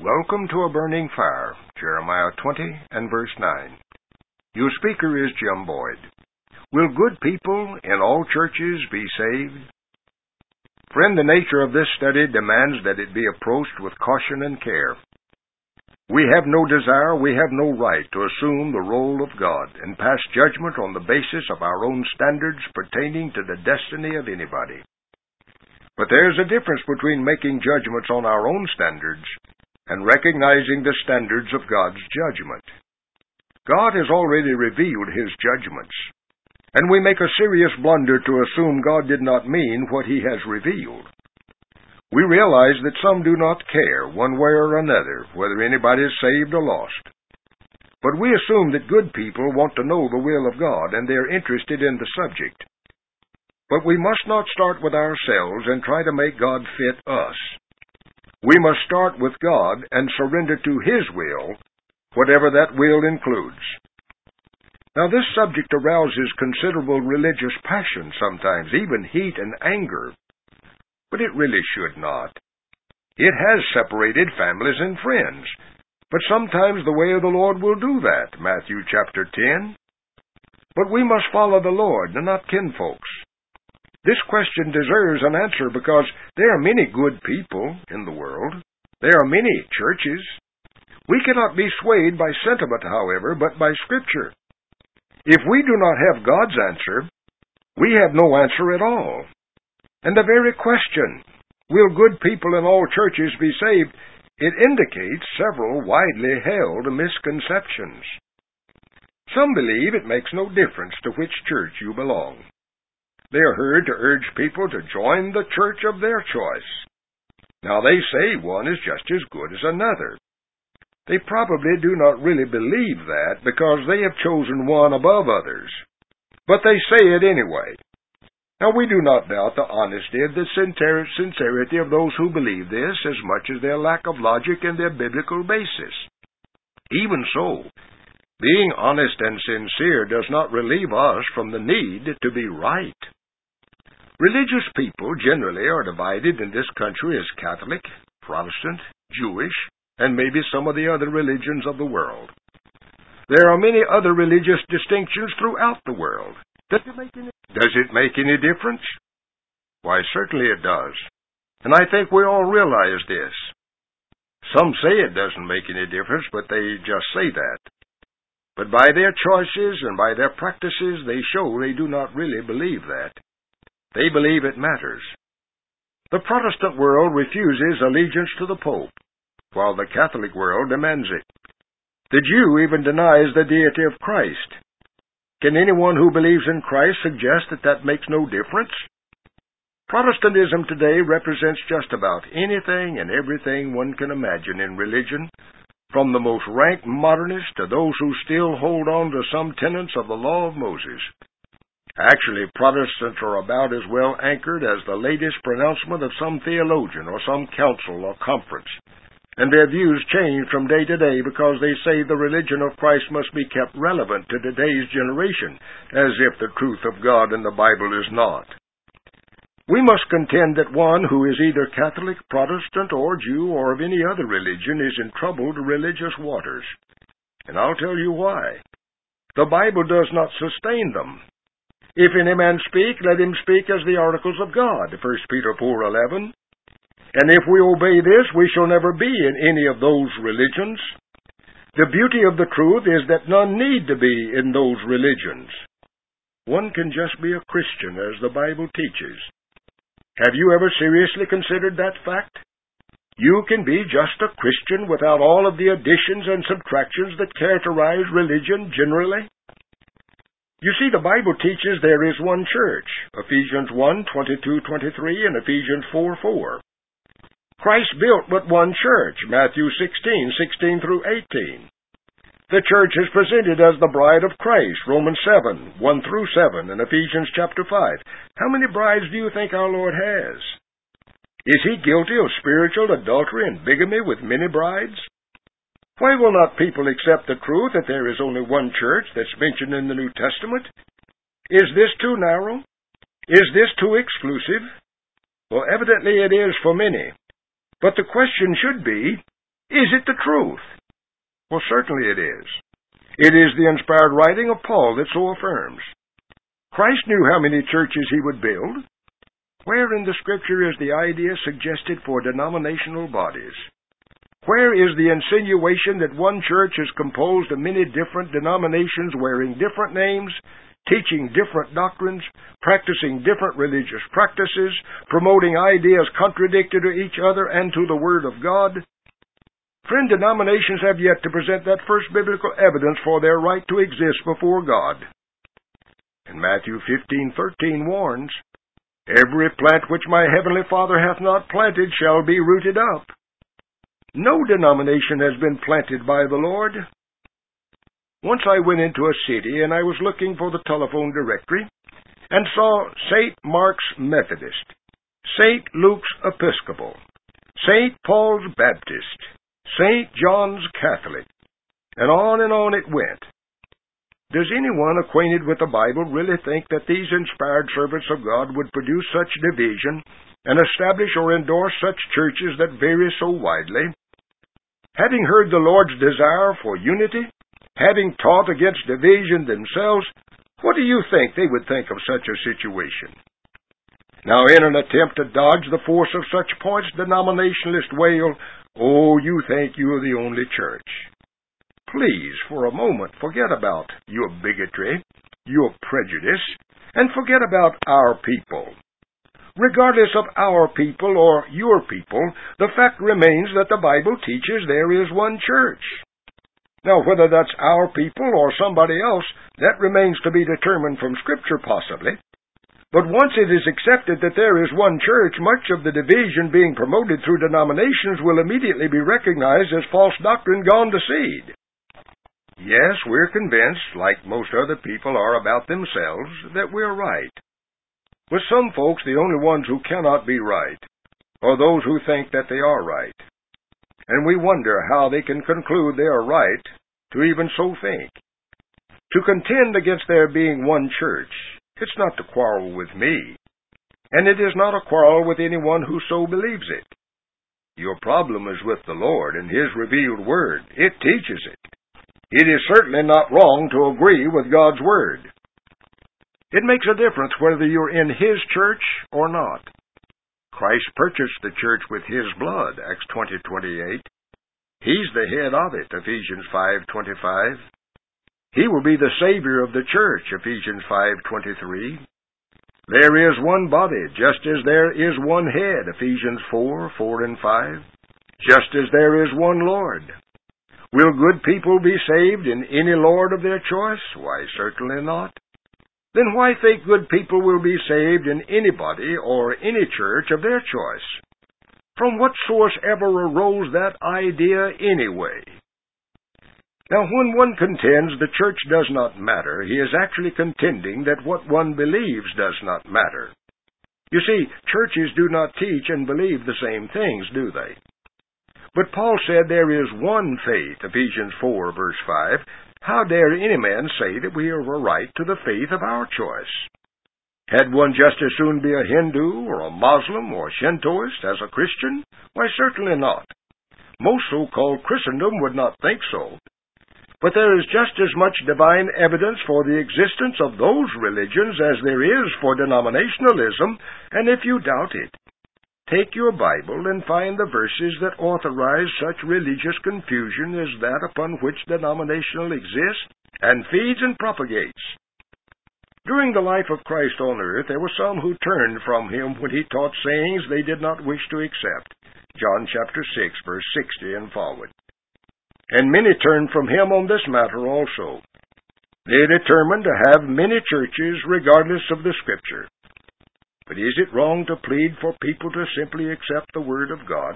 Welcome to A Burning Fire, Jeremiah 20 and verse 9. Your speaker is Jim Boyd. Will good people in all churches be saved? Friend, the nature of this study demands that it be approached with caution and care. We have no desire, we have no right to assume the role of God and pass judgment on the basis of our own standards pertaining to the destiny of anybody. But there's a difference between making judgments on our own standards and recognizing the standards of God's judgment. God has already revealed His judgments, and we make a serious blunder to assume God did not mean what He has revealed. We realize that some do not care, one way or another, whether anybody is saved or lost. But we assume that good people want to know the will of God, and they are interested in the subject. But we must not start with ourselves and try to make God fit us. We must start with God and surrender to His will, whatever that will includes. Now, this subject arouses considerable religious passion sometimes, even heat and anger. But it really should not. It has separated families and friends, but sometimes the way of the Lord will do that, Matthew chapter 10. But we must follow the Lord and not kinfolks. This question deserves an answer because there are many good people in the world. There are many churches. We cannot be swayed by sentiment, however, but by Scripture. If we do not have God's answer, we have no answer at all. And the very question, will good people in all churches be saved, it indicates several widely held misconceptions. Some believe it makes no difference to which church you belong. They are heard to urge people to join the church of their choice. Now they say one is just as good as another. They probably do not really believe that because they have chosen one above others. But they say it anyway. Now we do not doubt the honesty and the sincerity of those who believe this as much as their lack of logic and their biblical basis. Even so, being honest and sincere does not relieve us from the need to be right. Religious people generally are divided in this country as Catholic, Protestant, Jewish, and maybe some of the other religions of the world. There are many other religious distinctions throughout the world. Does it make any difference? Why, certainly it does. And I think we all realize this. Some say it doesn't make any difference, but they just say that. But by their choices and by their practices, they show they do not really believe that. They believe it matters. The Protestant world refuses allegiance to the Pope, while the Catholic world demands it. The Jew even denies the deity of Christ. Can anyone who believes in Christ suggest that that makes no difference? Protestantism today represents just about anything and everything one can imagine in religion, from the most rank modernists to those who still hold on to some tenets of the law of Moses. Actually, Protestants are about as well anchored as the latest pronouncement of some theologian or some council or conference, and their views change from day to day because they say the religion of Christ must be kept relevant to today's generation, as if the truth of God in the Bible is not. We must contend that one who is either Catholic, Protestant, or Jew, or of any other religion is in troubled religious waters. And I'll tell you why. The Bible does not sustain them. If any man speak, let him speak as the oracles of God, 1 Peter 4:11. And if we obey this, we shall never be in any of those religions. The beauty of the truth is that none need to be in those religions. One can just be a Christian, as the Bible teaches. Have you ever seriously considered that fact? You can be just a Christian without all of the additions and subtractions that characterize religion generally. You see, the Bible teaches there is one church, Ephesians 1:22-23 and Ephesians 4:4. Christ built but one church, Matthew 16:16-18. The church is presented as the bride of Christ, Romans 7:1-7, and Ephesians chapter 5. How many brides do you think our Lord has? Is He guilty of spiritual adultery and bigamy with many brides? Why will not people accept the truth that there is only one church that's mentioned in the New Testament? Is this too narrow? Is this too exclusive? Well, evidently it is for many. But the question should be, Is it the truth? Well, certainly it is. It is the inspired writing of Paul that so affirms. Christ knew how many churches he would build. Where in the Scripture is the idea suggested for denominational bodies? Where is the insinuation that one church is composed of many different denominations wearing different names, teaching different doctrines, practicing different religious practices, promoting ideas contradictory to each other and to the Word of God? Friend, denominations have yet to present that first biblical evidence for their right to exist before God. And Matthew 15:13 warns, "Every plant which my heavenly Father hath not planted shall be rooted up." No denomination has been planted by the Lord. Once I went into a city and I was looking for the telephone directory and saw St. Mark's Methodist, St. Luke's Episcopal, St. Paul's Baptist, St. John's Catholic, and on it went. Does anyone acquainted with the Bible really think that these inspired servants of God would produce such division and establish or endorse such churches that vary so widely? Having heard the Lord's desire for unity, having taught against division themselves, what do you think they would think of such a situation? Now, in an attempt to dodge the force of such points, denominationalists wail, "Oh, you think you are the only church." Please, for a moment, forget about your bigotry, your prejudice, and forget about our people. Regardless of our people or your people, the fact remains that the Bible teaches there is one church. Now, whether that's our people or somebody else, that remains to be determined from Scripture possibly. But once it is accepted that there is one church, much of the division being promoted through denominations will immediately be recognized as false doctrine gone to seed. Yes, we're convinced, like most other people are about themselves, that we're right. With some folks, the only ones who cannot be right are those who think that they are right. And we wonder how they can conclude they are right to even so think. To contend against there being one church, it's not to quarrel with me, and it is not a quarrel with anyone who so believes it. Your problem is with the Lord and His revealed Word. It teaches it. It is certainly not wrong to agree with God's Word. It makes a difference whether you're in His church or not. Christ purchased the church with His blood, Acts 20:28. He's the head of it, Ephesians 5:25. He will be the Savior of the church, Ephesians 5:23. There is one body, just as there is one head, Ephesians 4:4 and 5. Just as there is one Lord. Will good people be saved in any Lord of their choice? Why, certainly not. Then why think good people will be saved in anybody or any church of their choice? From what source ever arose that idea anyway? Now, when one contends the church does not matter, he is actually contending that what one believes does not matter. You see, churches do not teach and believe the same things, do they? But Paul said there is one faith, Ephesians 4, verse 5. How dare any man say that we have a right to the faith of our choice? Had one just as soon be a Hindu or a Muslim or a Shintoist as a Christian? Why, certainly not. Most so-called Christendom would not think so. But there is just as much divine evidence for the existence of those religions as there is for denominationalism, and if you doubt it, take your Bible and find the verses that authorize such religious confusion as that upon which denominational exists and feeds and propagates. During the life of Christ on earth, there were some who turned from Him when He taught sayings they did not wish to accept. John chapter 6, verse 60 and forward. And many turned from Him on this matter also. They determined to have many churches regardless of the Scripture. But is it wrong to plead for people to simply accept the Word of God?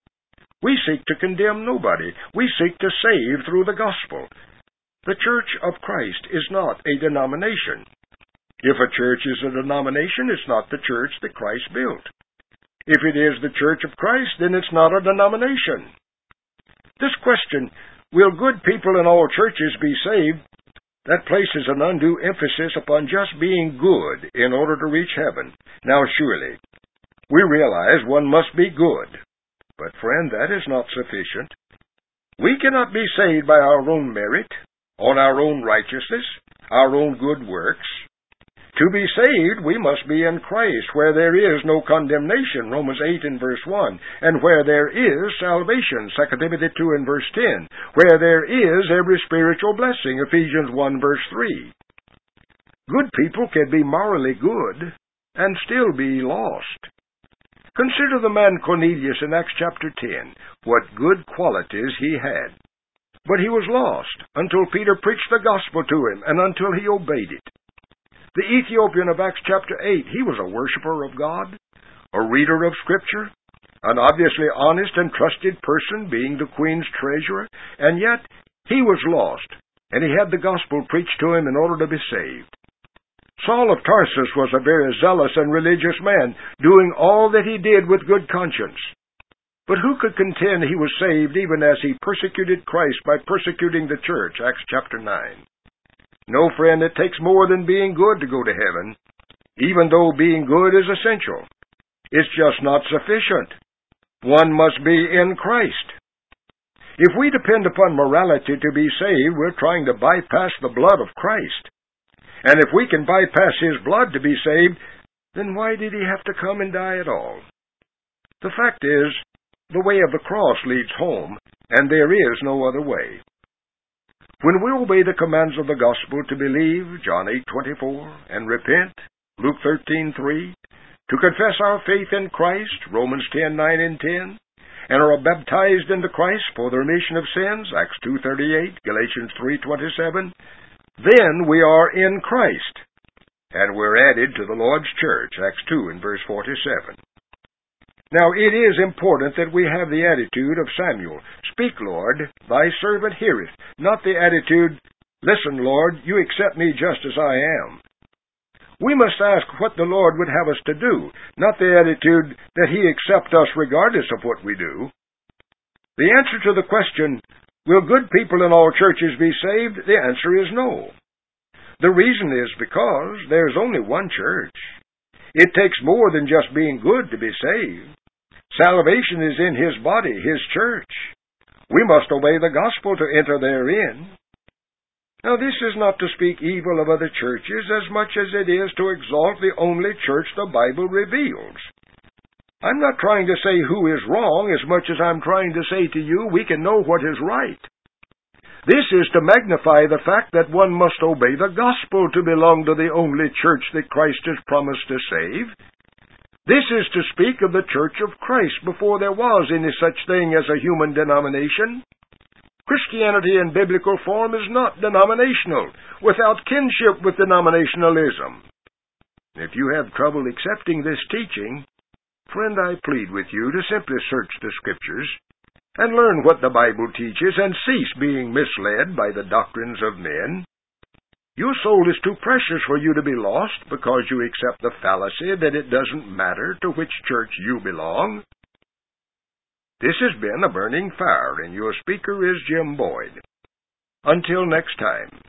We seek to condemn nobody. We seek to save through the gospel. The Church of Christ is not a denomination. If a church is a denomination, it's not the church that Christ built. If it is the Church of Christ, then it's not a denomination. This question, will good people in all churches be saved, that places an undue emphasis upon just being good in order to reach heaven. Now surely, we realize one must be good. But friend, that is not sufficient. We cannot be saved by our own merit, on our own righteousness, our own good works. To be saved, we must be in Christ, where there is no condemnation, Romans 8 and verse 1, and where there is salvation, 2 Timothy 2 and verse 10, where there is every spiritual blessing, Ephesians 1 verse 3. Good people can be morally good and still be lost. Consider the man Cornelius in Acts chapter 10, what good qualities he had. But he was lost until Peter preached the gospel to him and until he obeyed it. The Ethiopian of Acts chapter 8, he was a worshiper of God, a reader of Scripture, an obviously honest and trusted person, being the queen's treasurer, and yet he was lost, and he had the gospel preached to him in order to be saved. Saul of Tarsus was a very zealous and religious man, doing all that he did with good conscience. But who could contend he was saved even as he persecuted Christ by persecuting the church, Acts chapter 9? No, friend, it takes more than being good to go to heaven, even though being good is essential. It's just not sufficient. One must be in Christ. If we depend upon morality to be saved, we're trying to bypass the blood of Christ. And if we can bypass His blood to be saved, then why did He have to come and die at all? The fact is, the way of the cross leads home, and there is no other way. When we obey the commands of the gospel to believe, John 8:24, and repent, Luke 13:3, to confess our faith in Christ, Romans 10:9 and 10, and are baptized into Christ for the remission of sins, Acts 2:38, Galatians 3:27, then we are in Christ, and we're added to the Lord's church, Acts 2 and verse 47. Now, it is important that we have the attitude of Samuel. Speak, Lord, thy servant heareth, not the attitude, listen, Lord, you accept me just as I am. We must ask what the Lord would have us to do, not the attitude that He accept us regardless of what we do. The answer to the question, will good people in all churches be saved? The answer is no. The reason is because there's only one church. It takes more than just being good to be saved. Salvation is in His body, His church. We must obey the gospel to enter therein. Now, this is not to speak evil of other churches as much as it is to exalt the only church the Bible reveals. I'm not trying to say who is wrong as much as I'm trying to say to you we can know what is right. This is to magnify the fact that one must obey the gospel to belong to the only church that Christ has promised to save. This is to speak of the Church of Christ before there was any such thing as a human denomination. Christianity in biblical form is not denominational, without kinship with denominationalism. If you have trouble accepting this teaching, friend, I plead with you to simply search the Scriptures and learn what the Bible teaches and cease being misled by the doctrines of men. Your soul is too precious for you to be lost because you accept the fallacy that it doesn't matter to which church you belong. This has been A Burning Fire, and your speaker is Jim Boyd. Until next time.